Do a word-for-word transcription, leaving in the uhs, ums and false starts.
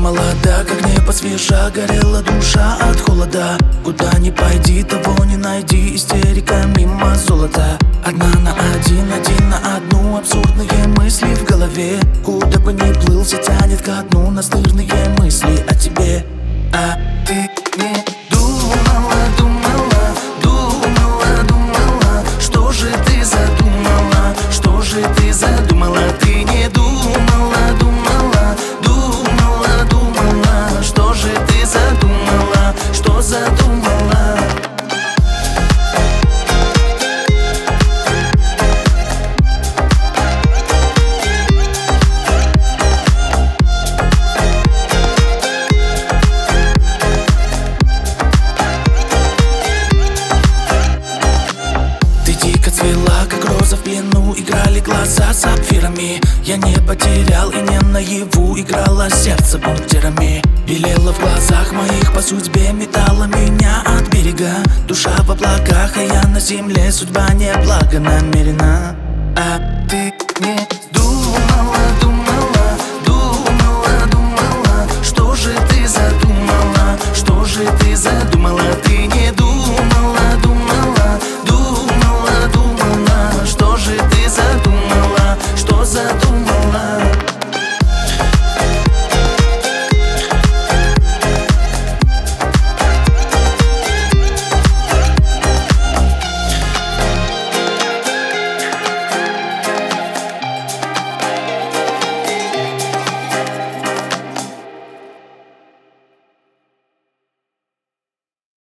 молода, как небо свежа, горела душа от холода. Куда ни пойди, того не найди, истерика мимо золота. Одна на один, один на одну, абсурдные мысли в голове. Куда бы ни плыл, все тянет ко дну, настырные мысли о тебе. А ты не думала, думала, думала, думала, что же ты задумала, что же ты задумала. Ты не думала, думала, думала, думала, что же ты задумала, что задумала. Цвела, как роза в плену, играли глаза сапфирами. Я не потерял и не наяву, играло сердце бункерами. Белело в глазах моих по судьбе, метала меня от берега. Душа в облаках, а я на земле, судьба не благонамерена. А ты